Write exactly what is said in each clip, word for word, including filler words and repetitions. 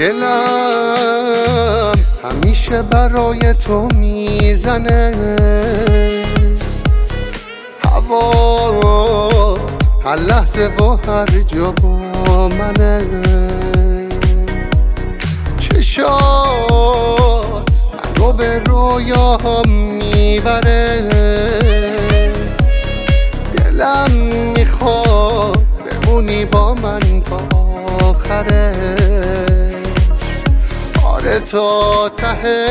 دلم همیشه برای تو میزنه، هوا هر لحظه و هر جا با منه، چشات منو به رویاهم میبره، دلم میخواد بمونی با من تا آخره، آره تا ته.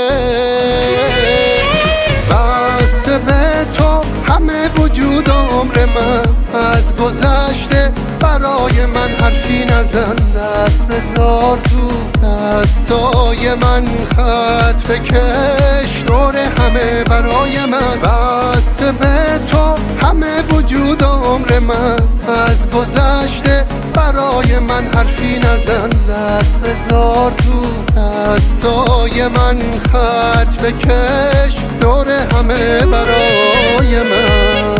بسته به تو همه وجود عمر من، از گذشته برای من حرفی نزن، دست بذار تو دستای من، خط بکش دور همه برای من. بسته به تو همه وجود عمر من، از گذشته برای من حرفی نزن، دست بذار تو دستای من، خط بکش دور همه برای من.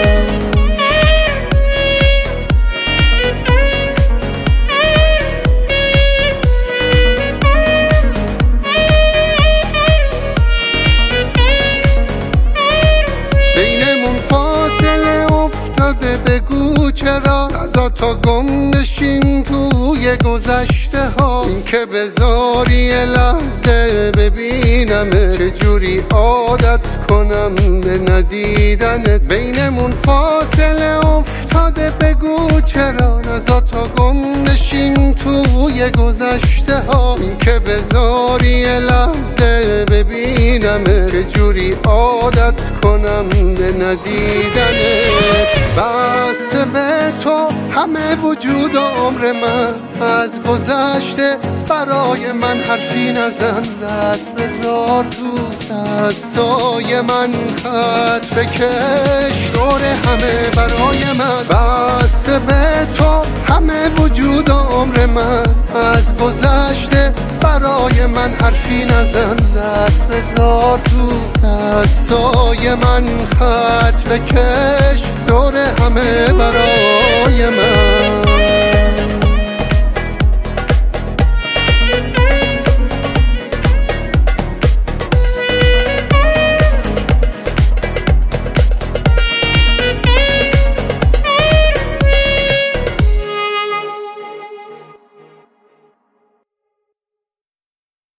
بینمون فاصله افتاده، بگو چرا نزا تا گم بشیم توی گذشته ها، این که بذاری یه لحظه ببینمه، چجوری عادت کنم به ندیدنت. بینمون فاصله افتاده، بگو چرا نزا تا گم بشیم توی گذشته ها، این که بذاری یه لحظه ببینمه، چجوری عادت کنم به ندیدنت. بسته به تو همه وجود عمر من، از گذشته برای من حرفی نزن، دست بذار تو دستای من، خط بکش دور همه برای من. بسته به تو همه وجود عمر من، از گذشته برای من حرفی نزن، دست بذار تو دستای من، خط بکش دور همه برای من.